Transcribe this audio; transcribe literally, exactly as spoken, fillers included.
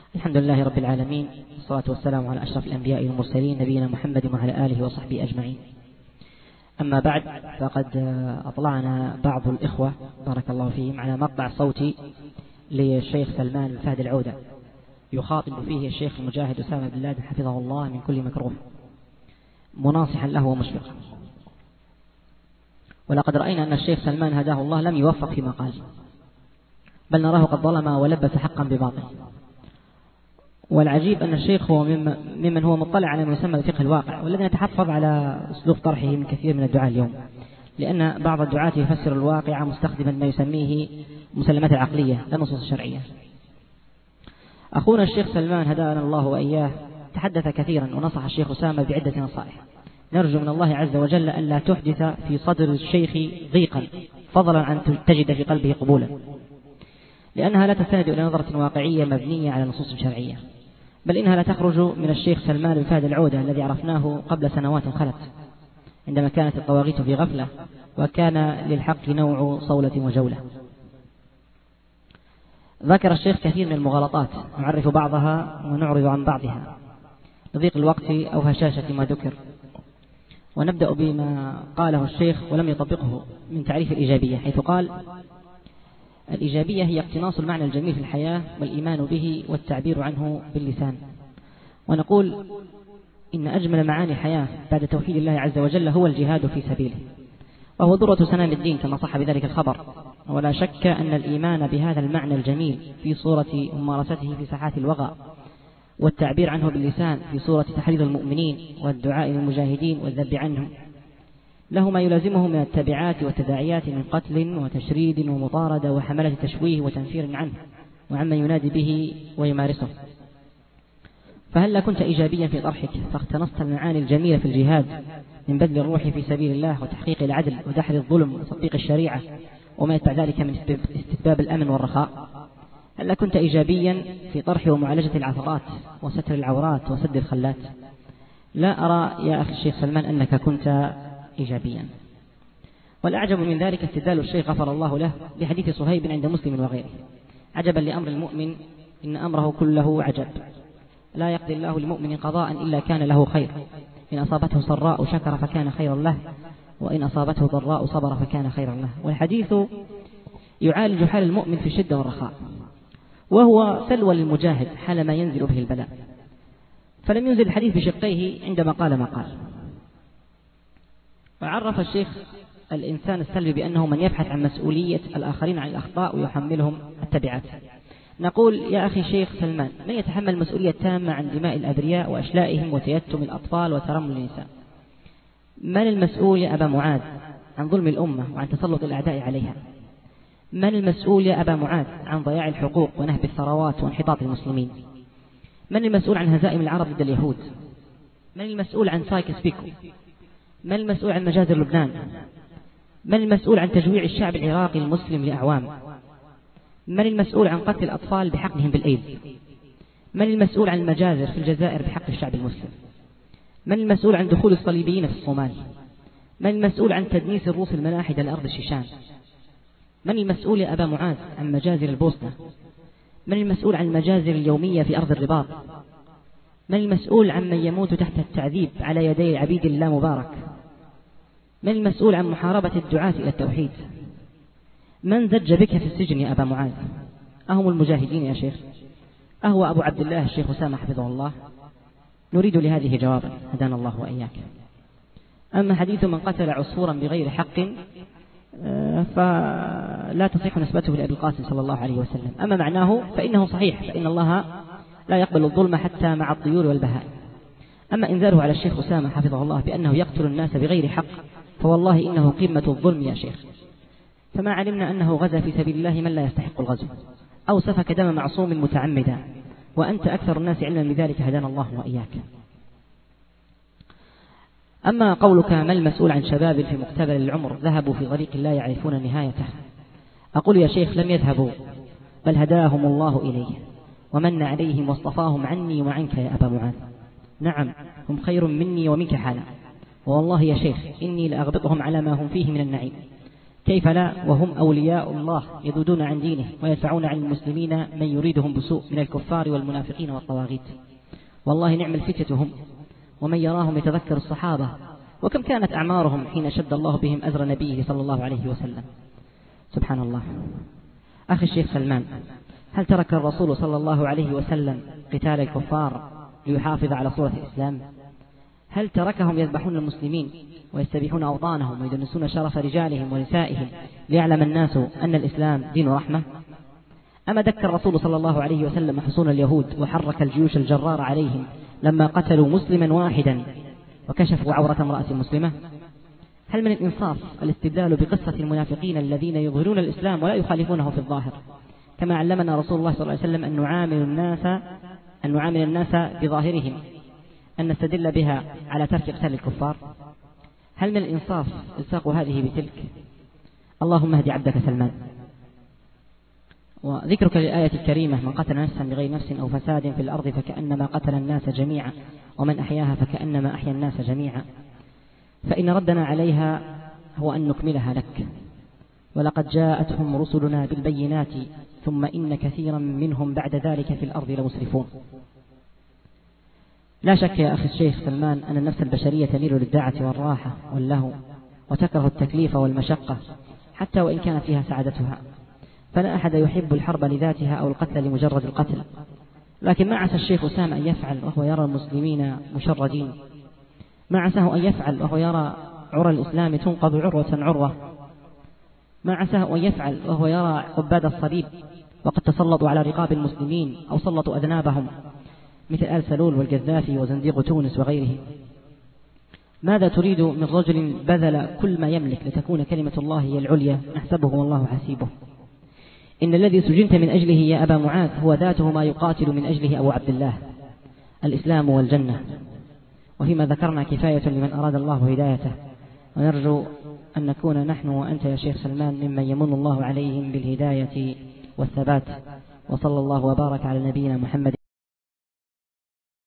الحمد لله رب العالمين، والصلاة والسلام على أشرف الأنبياء والمرسلين نبينا محمد وعلى آله وصحبه أجمعين. أما بعد، فقد أطلعنا بعض الإخوة بارك الله فيهم على مقطع صوتي للشيخ سلمان بن فهد العودة يخاطب فيه الشيخ المجاهد أسامة بن لادن حفظه الله من كل مكروه، مناصحا له ومشفقا. ولقد رأينا أن الشيخ سلمان هداه الله لم يوفق فيما قال، بل نراه قد ظلم ولبس حقا بباطل. والعجيب أن الشيخ هو ممن هو مطلع على ما يسمى الفقه الواقع، والذي يتحفظ على أسلوب طرحه من كثير من الدعاء اليوم، لأن بعض الدعاة يفسر الواقع مستخدما ما يسميه مسلمات العقلية لا النصوص الشرعية. أخونا الشيخ سلمان هدانا الله وإياه تحدث كثيرا ونصح الشيخ أسامة بعدة نصائح، نرجو من الله عز وجل أن لا تحدث في صدر الشيخ ضيقا فضلا عن تجد في قلبه قبولا، لأنها لا تستند إلى نظرة واقعية مبنية على نصوص شرعية، بل إنها لا تخرج من الشيخ سلمان بن فهد العودة الذي عرفناه قبل سنوات خلت عندما كانت الطواغيت في غفلة وكان للحق نوع صولة وجولة. ذكر الشيخ كثير من المغالطات نعرف بعضها ونعرض عن بعضها لضيق الوقت أو هشاشة ما ذكر، ونبدأ بما قاله الشيخ ولم يطبقه من تعريف الإيجابية، حيث قال: الإيجابية هي اقتناص المعنى الجميل في الحياة والإيمان به والتعبير عنه باللسان. ونقول إن أجمل معاني الحياة بعد توحيد الله عز وجل هو الجهاد في سبيله، وهو ذروة سنام الدين كما صح بذلك الخبر. ولا شك أن الإيمان بهذا المعنى الجميل في صورة ممارسته في ساحات الوغى، والتعبير عنه باللسان في صورة تحريض المؤمنين والدعاء للمجاهدين والذب عنهم، له ما يلازمه من التبعات والتداعيات من قتل وتشريد ومطاردة وحملة تشويه وتنفير عنه وعمن ينادي به ويمارسه. فهل كنت إيجابيا في طرحك فاقتنصت المعاني الجميلة في الجهاد من بذل الروح في سبيل الله وتحقيق العدل ودحر الظلم وتطبيق الشريعة وما يتبع ذلك من استتباب الأمن والرخاء؟ هل كنت إيجابيا في طرح ومعالجة العثرات وستر العورات وسد الخلات؟ لا أرى يا أخي الشيخ سلمان أنك كنت إيجابيا. والأعجب من ذلك استدلال الشيخ غفر الله له بحديث صهيب عند مسلم وغيره: عجبا لأمر المؤمن إن أمره كله عجب، لا يقضي الله لمؤمن قضاء إلا كان له خير، إن أصابته سراء شكر فكان خيرا له، وإن أصابته ضراء صبر فكان خيرا له. والحديث يعالج حال المؤمن في الشدة والرخاء، وهو سلوى للمجاهد حال ما ينزل به البلاء. فلم ينزل الحديث بشقيه عندما قال ما قال. وعرف الشيخ الإنسان السلبي بأنه من يبحث عن مسؤولية الآخرين عن الأخطاء ويحملهم التبعات. نقول يا أخي الشيخ سلمان، من يتحمل المسؤولية التامة عن دماء الأبرياء وأشلائهم وتيتم الأطفال وترمل النساء؟ من المسؤول يا أبا معاذ عن ظلم الأمة وعن تسلط الأعداء عليها؟ من المسؤول يا أبا معاذ عن ضياع الحقوق ونهب الثروات وانحطاط المسلمين؟ من المسؤول عن هزائم العرب ضد اليهود؟ من المسؤول عن سايكس بيكو؟ من المسؤول عن مجازر لبنان؟ من المسؤول عن تجويع الشعب العراقي المسلم لأعوام؟ من المسؤول عن قتل الأطفال بحقنهم بالإيد؟ من المسؤول عن المجازر في الجزائر بحق الشعب المسلم؟ من المسؤول عن دخول الصليبيين في الصومال؟ من المسؤول عن تدنيس الروس الملاحدة لأرض الشيشان؟ من المسؤول يا أبا معاذ عن مجازر البوسنة؟ من المسؤول عن المجازر اليومية في أرض الرباط؟ من المسؤول عن من يموت تحت التعذيب على يدي عبيد الله مبارك؟ من المسؤول عن محاربة الدعاة إلى التوحيد؟ من زج بك في السجن يا أبا معاذ؟ أهم المجاهدين يا شيخ؟ أهو أبو عبد الله الشيخ أسامة حفظه الله؟ نريد لهذه جوابا هدانا الله وإياك. أما حديث من قتل عصفورا بغير حق فلا تصح نسبته لأبي القاسم صلى الله عليه وسلم، أما معناه فإنه صحيح، فإن الله لا يقبل الظلم حتى مع الطيور والبهائم. أما إنذاره على الشيخ أسامة حفظه الله بأنه يقتل الناس بغير حق فوالله إنه قمة الظلم يا شيخ. فما علمنا أنه غزا في سبيل الله من لا يستحق الغزو أو سفك دم معصوم متعمدا، وأنت أكثر الناس علما بذلك هدانا الله وإياك. أما قولك ما المسؤول عن شباب في مقتبل العمر ذهبوا في طريق لا يعرفون نهايته، أقول يا شيخ لم يذهبوا بل هداهم الله إليه ومن عليهم واصطفاهم عني وعنك يا أبا معاذ. نعم هم خير مني ومنك حالا، والله يا شيخ إني لأغبطهم على ما هم فيه من النعيم. كيف لا وهم أولياء الله يذودون عن دينه ويدفعون عن المسلمين من يريدهم بسوء من الكفار والمنافقين والطواغيت. والله نعم الفتية هم، ومن يراهم يتذكر الصحابة، وكم كانت أعمارهم حين شد الله بهم أزر نبيه صلى الله عليه وسلم. سبحان الله. أخي الشيخ سلمان، هل ترك الرسول صلى الله عليه وسلم قتال الكفار ليحافظ على صورة الإسلام؟ هل تركهم يذبحون المسلمين ويستبيحون أوطانهم ويدنسون شرف رجالهم ونسائهم ليعلم الناس أن الإسلام دين رحمة؟ أما دك الرسول صلى الله عليه وسلم حصون اليهود وحرك الجيوش الجرار عليهم لما قتلوا مسلما واحدا وكشفوا عورة امرأة مسلمة؟ هل من الإنصاف الاستدلال بقصة المنافقين الذين يظهرون الإسلام ولا يخالفونه في الظاهر، كما علمنا رسول الله صلى الله عليه وسلم أن نعامل الناس أن نعامل الناس بظاهرهم، أن نستدل بها على ترك قتال الكفار؟ هل من الإنصاف الصاق هذه بتلك؟ اللهم اهد عبدك سلمان. وذكرك للآية الكريمة: من قتل نفسا بغير نفس أو فساد في الأرض فكأنما قتل الناس جميعا ومن أحياها فكأنما أحيا الناس جميعا، فإن ردنا عليها هو أن نكملها لك. ولقد جاءتهم رسلنا بالبينات ثم إن كثيرا منهم بعد ذلك في الأرض لمسرفون. لا شك يا أخي الشيخ سلمان أن النفس البشرية تميل للدعة والراحة واللهو، وتكره التكليف والمشقة حتى وإن كانت فيها سعادتها، فلا أحد يحب الحرب لذاتها أو القتل لمجرد القتل. لكن ما عسى الشيخ أسامة أن يفعل وهو يرى المسلمين مشردين؟ ما عساه أن يفعل وهو يرى عرى الإسلام تنقض عروة عروة؟ ما عساه أن يفعل وهو يرى عباد الصليب وقد تسلطوا على رقاب المسلمين أو سلطوا أذنابهم مثل آل سلول والقذافي وزنديق تونس وغيره؟ ماذا تريد من رجل بذل كل ما يملك لتكون كلمة الله هي العليا نحسبه والله حسيبه؟ إن الذي سجنت من أجله يا أبا معاذ هو ذاته ما يقاتل من أجله أبو عبد الله: الإسلام والجنة. وفيما ذكرنا كفاية لمن أراد الله هدايته، ونرجو أن نكون نحن وأنت يا شيخ سلمان ممن يمن الله عليهم بالهداية والثبات. وصلى الله وبارك على نبينا محمد